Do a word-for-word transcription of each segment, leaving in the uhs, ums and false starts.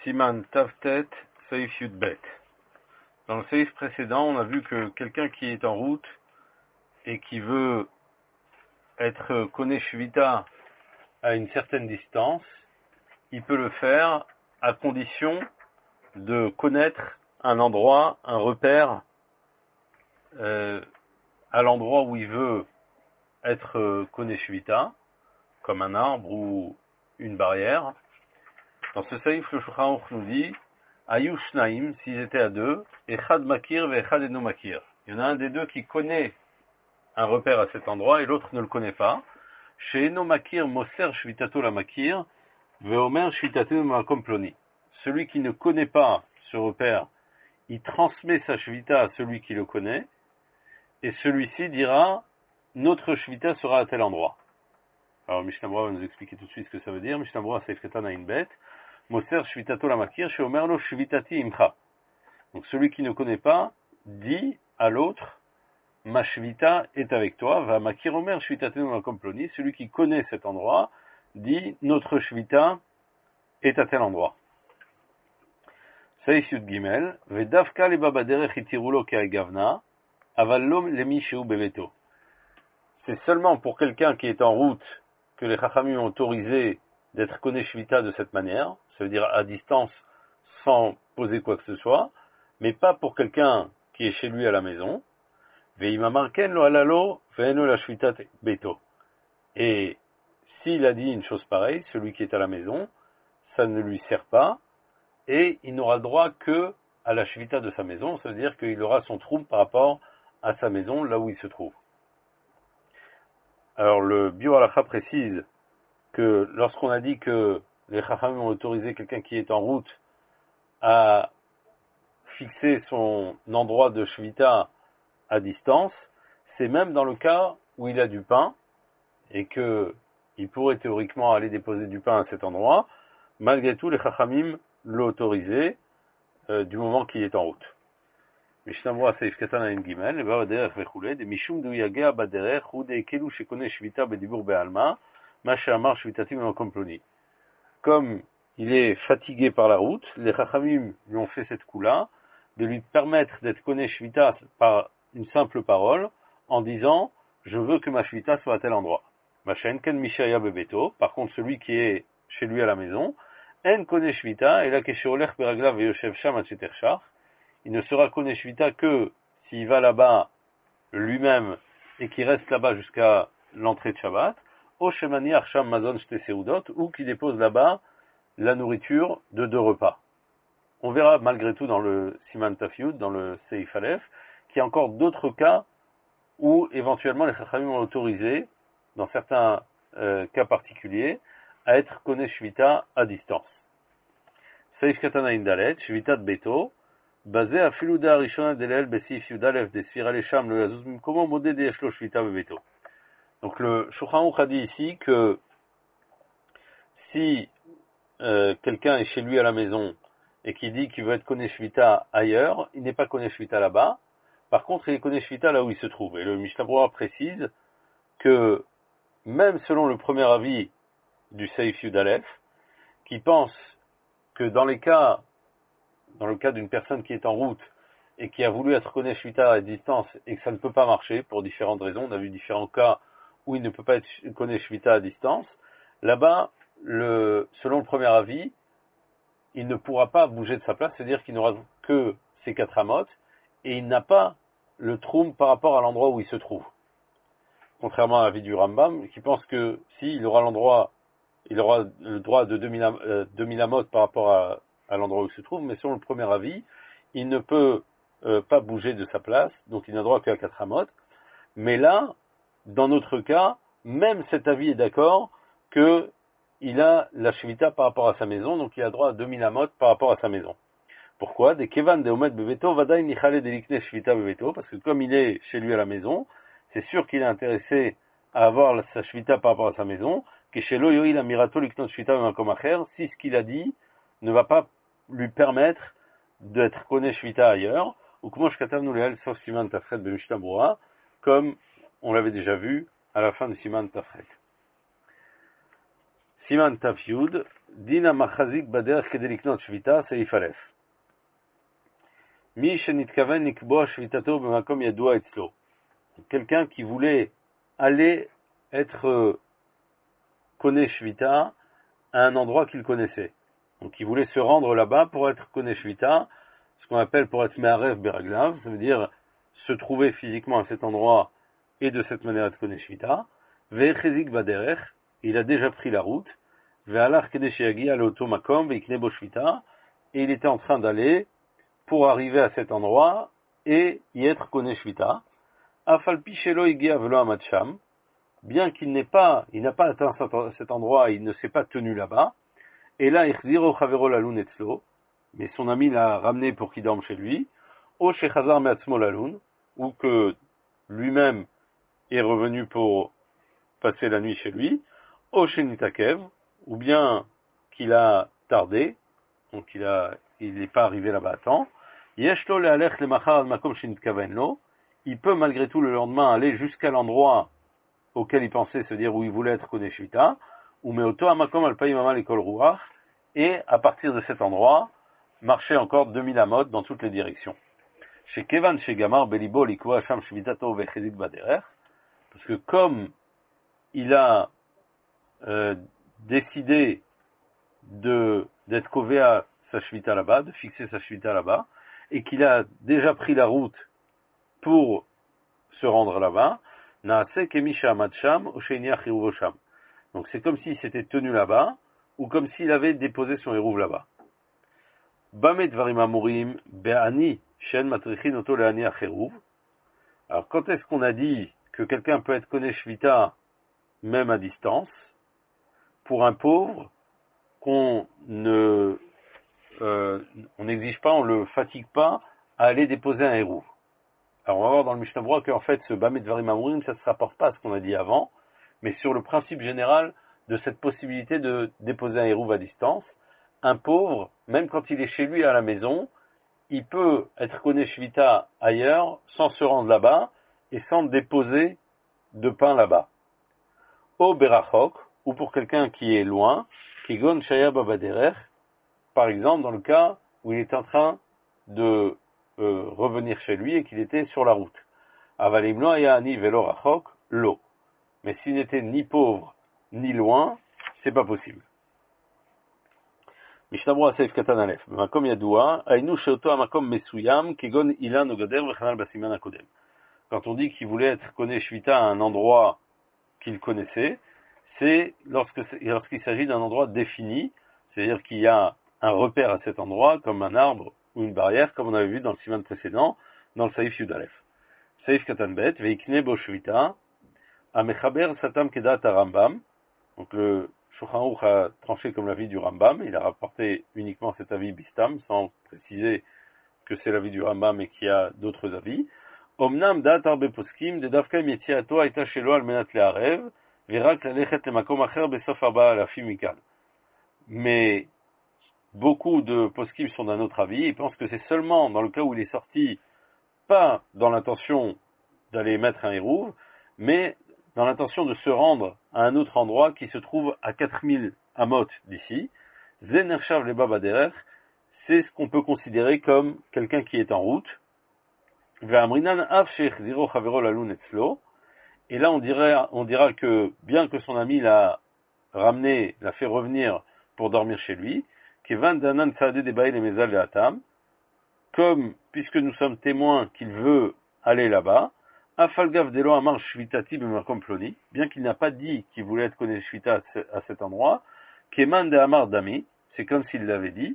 Siman Tavtet Seif Yudbet. Dans le Seif précédent, on a vu que quelqu'un qui est en route et qui veut être Kone Shvita à une certaine distance, il peut le faire à condition de connaître un endroit, un repère, euh, à l'endroit où il veut être Kone Shvita, comme un arbre ou une barrière. Dans ce saïf, le Shulchan Aruch nous dit Ayush Naim, s'ils étaient à deux, Echad Makir ve Echad Eno Makir. Il y en a un des deux qui connaît un repère à cet endroit et l'autre ne le connaît pas. Chez Eno Makir, Moser Shvitato la Makir, ve Omer Shvitato Makom Ploni. Celui qui ne connaît pas ce repère, il transmet sa Shvita à celui qui le connaît, et celui-ci dira notre Shvita sera à tel endroit. Alors Mishnah Berurah va nous expliquer tout de suite ce que ça veut dire. Mishnah Berurah Seif Katan a une bête. Moser Shvitato la Makir, chez Omer lo Shvitati imcha. Donc celui qui ne connaît pas dit à l'autre ma Shvita est avec toi. Va Makir Omer Shvitati Makom Ploni. Celui qui connaît cet endroit dit notre Shvita est à tel endroit. Saïs Yud Gimel. Vedavka le baba derech itirulo ke'agavna. Aval lo lemi sheu beveto. C'est seulement pour quelqu'un qui est en route que les Chachamim ont autorisé d'être Kone Shvita de cette manière, ça veut dire à distance sans poser quoi que ce soit, mais pas pour quelqu'un qui est chez lui à la maison. Et s'il a dit une chose pareille, celui qui est à la maison, ça ne lui sert pas, et il n'aura le droit que à la Shvita de sa maison, ça veut dire qu'il aura son trouble par rapport à sa maison, là où il se trouve. Alors le Biur Halacha précise que lorsqu'on a dit que les Chachamim ont autorisé quelqu'un qui est en route à fixer son endroit de Shvita à distance, c'est même dans le cas où il a du pain et que il pourrait théoriquement aller déposer du pain à cet endroit. Malgré tout, les Chachamim l'ont autorisé euh, du moment qu'il est en route. Mishnah Berurah Seif Katan Ayin Gimel, le baba derech vechule, de mishum du yagea baderech, ou de kelu shekone shvita bedibur be'alma, ma she'amar shvitati b'makom ploni. Comme il est fatigué par la route, les Chachamim lui ont fait cette coup-là, de lui permettre d'être Kone Shvita par une simple parole, en disant, je veux que ma Shvita soit à tel endroit. Machen ken mishaya bebeto, par contre celui qui est chez lui à la maison, en Kone Shvita, et la kesheolech beraglav veyoshev sham atchetershach, il ne sera Kone Shvita que s'il va là-bas lui-même et qu'il reste là-bas jusqu'à l'entrée de Shabbat, ou shemani arsham mazon shte seudot, ou qu'il dépose là-bas la nourriture de deux repas. On verra malgré tout dans le Siman Tafyud, dans le Seif Aleph, qu'il y a encore d'autres cas où éventuellement les Chachamim ont autorisé, dans certains euh, cas particuliers, à être Kone Shvita à distance. Seif Katan Ayin Dalet, Shvitat Beto, basé à Filuda Rishona Delel Besif Yudalef de Sfira Lesham le Yazuz Mimkomo Modé de Eshlo Shvita Beto. Donc le Shulchan Aruch a dit ici que si euh, quelqu'un est chez lui à la maison et qui dit qu'il veut être Kone Shvita ailleurs, il n'est pas Kone Shvita là-bas. Par contre, il est Kone Shvita là où il se trouve. Et le Mishnah Berurah précise que même selon le premier avis du Seif Yudalef, qui pense que dans les cas, dans le cas d'une personne qui est en route et qui a voulu être Kone Shvita à distance et que ça ne peut pas marcher pour différentes raisons, on a vu différents cas où il ne peut pas être Kone Shvita à distance, là-bas, le, selon le premier avis, il ne pourra pas bouger de sa place, c'est-à-dire qu'il n'aura que ses quatre amotes, et il n'a pas le troum par rapport à l'endroit où il se trouve. Contrairement à l'avis du Rambam, qui pense que s'il aura l'endroit, il aura le droit de deux mille, euh, deux mille amotes par rapport à, à l'endroit où il se trouve, mais selon le premier avis, il ne peut euh, pas bouger de sa place, donc il n'a droit qu'à quatre amotes. Mais là, dans notre cas, même cet avis est d'accord que il a la Shvita par rapport à sa maison, donc il a droit à deux mille amotes par rapport à sa maison. Pourquoi? Des kevan de omet bebeto vadaï nichale delikne shvita bebeto, parce que comme il est chez lui à la maison, c'est sûr qu'il est intéressé à avoir sa Shvita par rapport à sa maison, que chez lo yoil amirato liknot shvita b'makom acher, si ce qu'il a dit ne va pas lui permettre d'être Kone Shvita ailleurs, ou comment je katav nous leal sauf siman tafret be Mishnah Berurah, comme on l'avait déjà vu à la fin de siman tafret. Siman Tafyud, Dina machazik bader kedeliknot shvita seif alef. Mi shenitkaven nikboa shvitato b'makom yadua etzlo. Quelqu'un qui voulait aller être Koné Shvita à un endroit qu'il connaissait. Donc il voulait se rendre là-bas pour être Koné Shvita, ce qu'on appelle pour être Me'arev Beraglav, ça veut dire se trouver physiquement à cet endroit et de cette manière être Koné Shvita. Ve'echezik baderech, il a déjà pris la route. Ve'alach kedesh yagi aloto makom ve'ikne bo Shvita, et il était en train d'aller pour arriver à cet endroit et y être Koné Shvita. Afal pi shelo igi avelo amad sham, bien qu'il n'ait pas, il n'a pas atteint cet endroit, il ne s'est pas tenu là-bas. Et là, ichziro chavero laloun etzlo, mais son ami l'a ramené pour qu'il dorme chez lui. O shechazar meatzmo laloun, ou que lui-même est revenu pour passer la nuit chez lui. O shenitakev, ou bien qu'il a tardé, donc il a, il n'est pas arrivé là-bas à temps. Yeshlo lealech lemachar makom shenitkaven lo, il peut malgré tout le lendemain aller jusqu'à l'endroit auquel il pensait, se dire où il voulait être Koné Shvita, ou Meoto Amakom Alpaïm Amal Ekol Ruach, et à partir de cet endroit, marcher encore deux mille amot dans toutes les directions. Chez Kevan, chez Gamar, Belibo, Likwa, Hacham, Shvitato, Vechezik Baderer, parce que comme il a euh, décidé de d'être kové à sa Shvita là-bas, de fixer sa Shvita là-bas, et qu'il a déjà pris la route pour se rendre là-bas, donc c'est comme s'il s'était tenu là-bas, ou comme s'il avait déposé son hérouve là-bas. Alors quand est-ce qu'on a dit que quelqu'un peut être Koné Shvita même à distance, pour un pauvre qu'on ne euh, on n'exige pas, on ne le fatigue pas à aller déposer un hérouve. Alors on va voir dans le Mishnah Berurah qu'en fait ce Bamet Dvarim Amurim, ça ne se rapporte pas à ce qu'on a dit avant, mais sur le principe général de cette possibilité de déposer un hérouve à distance. Un pauvre, même quand il est chez lui à la maison, il peut être Koné Shvita ailleurs sans se rendre là-bas et sans déposer de pain là-bas. Au Berachok, ou pour quelqu'un qui est loin, Kigon Shaya Babaderer, par exemple dans le cas où il est en train de Euh, revenir chez lui et qu'il était sur la route. Avalimlo ayani velo rachok lo. Mais s'il n'était ni pauvre ni loin, c'est pas possible. Mishnah Berurah Seif Katan Aleph. Makom yadua ainu sheoto amakom mesuyam kegon ilan ogader v'chanal basiman akodem. Quand on dit qu'il voulait être Koné Shvita à un endroit qu'il connaissait, c'est lorsque lorsqu'il s'agit d'un endroit défini, c'est-à-dire qu'il y a un repère à cet endroit, comme un arbre ou une barrière, comme on avait vu dans le siman précédent, dans le Saïf Yudalef. Saïf Katanbet, Veikne Bo Shvita, Amechaber Satam Kedat Rambam. Donc le Shulchan Aruch a tranché comme l'avis du Rambam, il a rapporté uniquement cet avis Bistam, sans préciser que c'est l'avis du Rambam et qu'il y a d'autres avis. Omnam Dat Arbe Poskim, de Davka Yetziato Aita Shelo Al Menat Le'arev, Verak Lalechet Lemakom Acher Besof Arba Alafim Mikal. Mais beaucoup de poskim sont d'un autre avis, ils pensent que c'est seulement dans le cas où il est sorti, pas dans l'intention d'aller mettre un hérouve, mais dans l'intention de se rendre à un autre endroit qui se trouve à quatre mille amot d'ici. Zenershav le babaderer, c'est ce qu'on peut considérer comme quelqu'un qui est en route. Ve'amrinan af sheikh ziro chavero laloun etzlo. Et là on dira, on dira que bien que son ami l'a ramené, l'a fait revenir pour dormir chez lui, comme, puisque nous sommes témoins qu'il veut aller là-bas, bien qu'il n'a pas dit qu'il voulait être Koné Shvita à cet endroit, c'est comme s'il l'avait dit,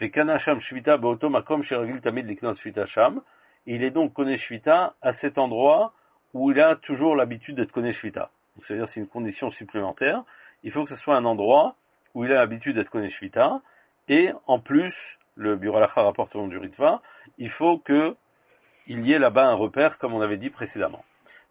il est donc Koné Shvita à cet endroit où il a toujours l'habitude d'être Koné Shvita. C'est-à-dire c'est une condition supplémentaire, il faut que ce soit un endroit où il a l'habitude d'être Koné Shvita. Et en plus, le Biur Halacha rapporte au nom du Ritva, il faut que il y ait là-bas un repère, comme on avait dit précédemment.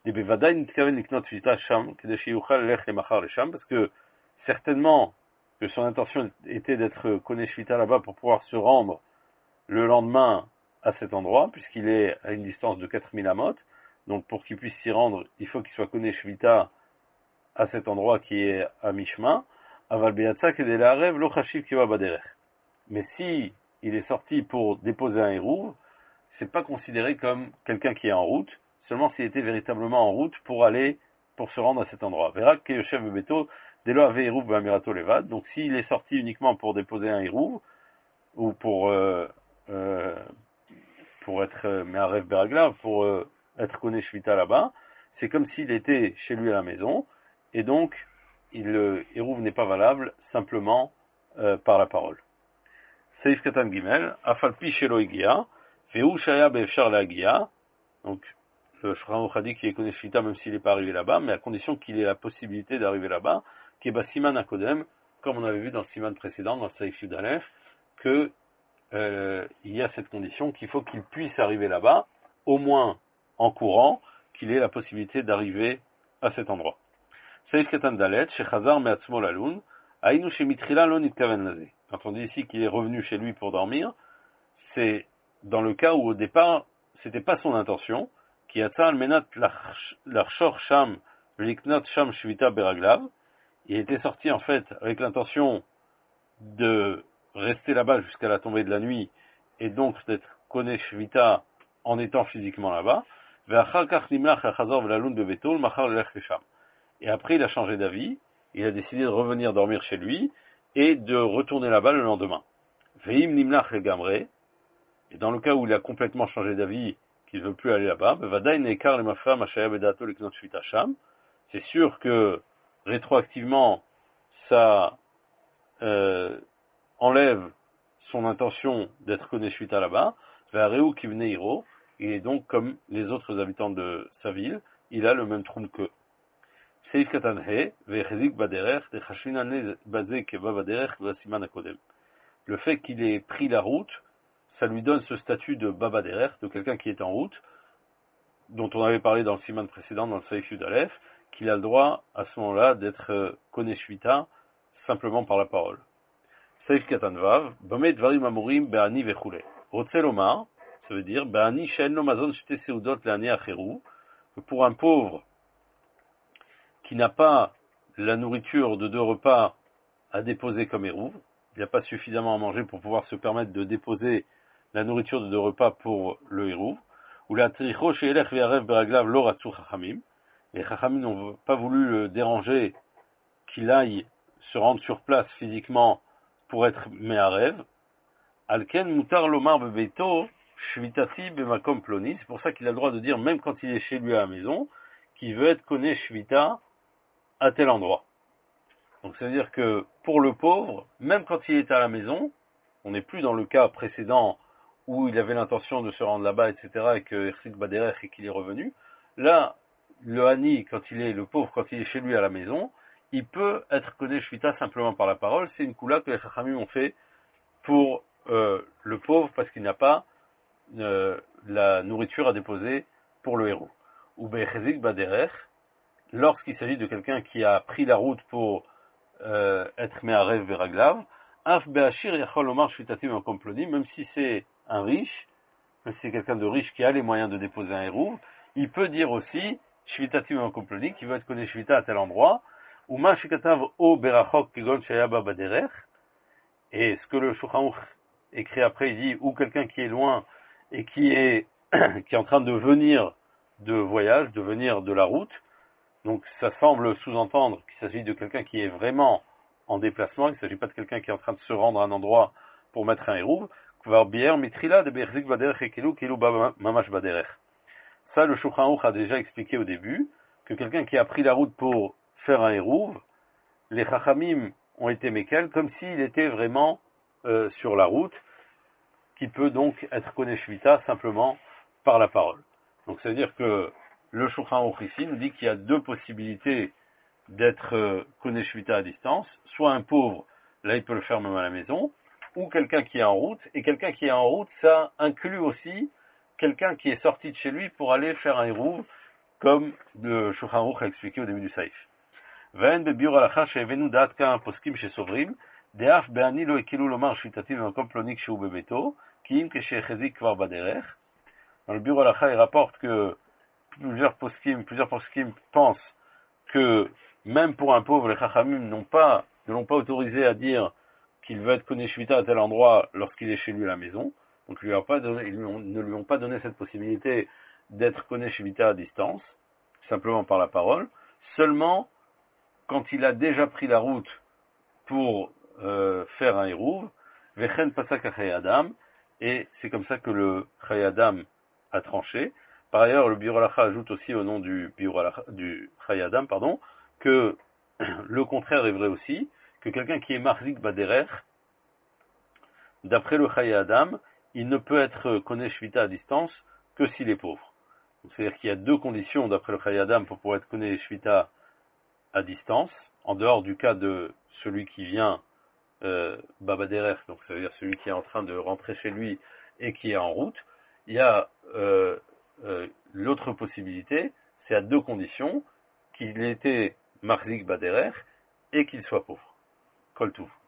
Parce que certainement que son intention était d'être Koné Shvita là-bas pour pouvoir se rendre le lendemain à cet endroit, puisqu'il est à une distance de quatre mille amot. Donc pour qu'il puisse s'y rendre, il faut qu'il soit Koné Shvita à cet endroit qui est à mi-chemin. Aval beyatsa kedei la'arev lo chashiv kiva baderech. Mais si il est sorti pour déposer un hérouv, c'est pas considéré comme quelqu'un qui est en route, seulement s'il était véritablement en route pour aller, pour se rendre à cet endroit. Verak keyoshev bebeto delo ave hérouv b'amirato levad. Donc s'il est sorti uniquement pour déposer un hérouv, ou pour, euh, euh, pour être, euh, me'arev beraglav, pour euh, être koné shvita là-bas, c'est comme s'il était chez lui à la maison, et donc, il, le hérouv n'est pas valable simplement euh, par la parole. Seif Katan Gimel, Afalpi Shelo Igia, Veu Shaya Beefshar Lagia, donc le Shulchan Aruch a dit qu'il est connu Shvita même s'il n'est pas arrivé là-bas, mais à condition qu'il ait la possibilité d'arriver là-bas, qui est Basiman Akodem, comme on avait vu dans le Siman précédent, dans le Seif Yudalef, que euh, il y a cette condition qu'il faut qu'il puisse arriver là-bas, au moins en courant, qu'il ait la possibilité d'arriver à cet endroit. Seif Katan Dalet, Shechazar Meatzmo Lalun, Ainu Shemitrila Lo Nitkaven Laze. Quand on dit ici qu'il est revenu chez lui pour dormir, c'est dans le cas où au départ, c'était pas son intention, qui a al menat l'archor sham liknot sham shvita beraglav. Il était sorti en fait avec l'intention de rester là-bas jusqu'à la tombée de la nuit et donc d'être koné shvita en étant physiquement là-bas. Et après, il a changé d'avis, il a décidé de revenir dormir chez lui et de retourner là-bas le lendemain. Veim nimlach gamre, et dans le cas où il a complètement changé d'avis, qu'il ne veut plus aller là-bas, c'est sûr que rétroactivement, ça euh, enlève son intention d'être koné shvita là-bas. Il est donc comme les autres habitants de sa ville, il a le même trou qu'eux. Seif Katan He, Vechezik Baderech, Dechashvinane Baze Keva Baderech, Vasiman Akodem. Le fait qu'il ait pris la route, ça lui donne ce statut de Baba Derech, de quelqu'un qui est en route, dont on avait parlé dans le Siman précédent, dans le Seif Yudalef, qu'il a le droit, à ce moment-là, d'être koné shvita simplement par la parole. Seif Katan Vav, Bamet Dvarim Amurim Be'ani Vechule. Rotzel Omar, ça veut dire, Be'ani She'en Lo Mazon Shte Seudot Le'ani Acheru, que pour un pauvre qui n'a pas la nourriture de deux repas à déposer comme hérouv, il n'y a pas suffisamment à manger pour pouvoir se permettre de déposer la nourriture de deux repas pour le hérouv, ou la tricho she'elech ve'arev beraglav lo ratzu chachamim, les chachamim n'ont pas voulu le déranger qu'il aille se rendre sur place physiquement pour être me'arev, alken mutar lomar bebeito shvitati bemakom ploni, c'est pour ça qu'il a le droit de dire, même quand il est chez lui à la maison, qu'il veut être koné shvita à tel endroit. Donc ça veut dire que pour le pauvre, même quand il est à la maison, on n'est plus dans le cas précédent où il avait l'intention de se rendre là-bas, et cetera, et que Ersik Baderech et qu'il est revenu. Là, le Hani, quand il est, le pauvre, quand il est chez lui à la maison, il peut être koné shvita simplement par la parole. C'est une koula que les Chachamim ont fait pour euh, le pauvre parce qu'il n'a pas euh, la nourriture à déposer pour le héros. Ou Be'echezik Baderech, lorsqu'il s'agit de quelqu'un qui a pris la route pour euh, être me'arev veraglav, af be'ashir yachol omar shvitatim en comploni, même si c'est un riche, même si c'est quelqu'un de riche qui a les moyens de déposer un hérouv, il peut dire aussi shvitatim en comploni, qui veut être koné shvita à tel endroit, ou ma shikatav o berachok kegon shayaba baderech, et ce que le Shulchan Aruch écrit après, il dit, ou quelqu'un qui est loin et qui est, qui est en train de venir de voyage, de venir de la route. Donc ça semble sous-entendre qu'il s'agit de quelqu'un qui est vraiment en déplacement, il ne s'agit pas de quelqu'un qui est en train de se rendre à un endroit pour mettre un hérouv. Ça, le Shulchan Aruch a déjà expliqué au début, que quelqu'un qui a pris la route pour faire un hérouv, les Chachamim ont été mékel, comme s'il était vraiment euh, sur la route, qui peut donc être koné shvita simplement par la parole. Donc ça veut dire que le Shulchan Aruch ici nous dit qu'il y a deux possibilités d'être euh, koné shvita à distance, soit un pauvre, là il peut le faire même à la maison, ou quelqu'un qui est en route, et quelqu'un qui est en route, ça inclut aussi quelqu'un qui est sorti de chez lui pour aller faire un hérouv, comme le Shulchan Aruch a expliqué au début du Saïf. ואין בביור הלכה שהבאנו דעת כמה פוסקים שסוברים, דאף בעני לא הקלו לומר שביתתי במקום פלוני כשהוא בביתו, כי אם כשהחזיק כבר בדרך. Dans le biur halacha, il rapporte que plusieurs poskim, plusieurs poskim pensent que même pour un pauvre, les chachamim n'ont pas ne l'ont pas autorisé à dire qu'il veut être Koné Shvita à tel endroit lorsqu'il est chez lui à la maison. Donc ils, lui ont pas donné, ils lui ont, ne lui ont pas donné cette possibilité d'être Koné Shvita à distance, simplement par la parole. Seulement, quand il a déjà pris la route pour euh, faire un Hérouv, Vechen Pasak Adam, et c'est comme ça que le Chayadam a tranché. Par ailleurs, le Biur ajoute aussi au nom du Biur du Chayadam, pardon, que le contraire est vrai aussi, que quelqu'un qui est Marzik Baderer, d'après le Chayadam, il ne peut être Koné Shvita à distance que s'il est pauvre. C'est-à-dire qu'il y a deux conditions d'après le Chayadam pour pouvoir être Koné Shvita à distance, en dehors du cas de celui qui vient euh, Babaderer, donc ça veut dire celui qui est en train de rentrer chez lui et qui est en route. Il y a euh, euh, l'autre possibilité, c'est à deux conditions, qu'il ait été Marzik Baderer et qu'il soit pauvre. Kol Tuv.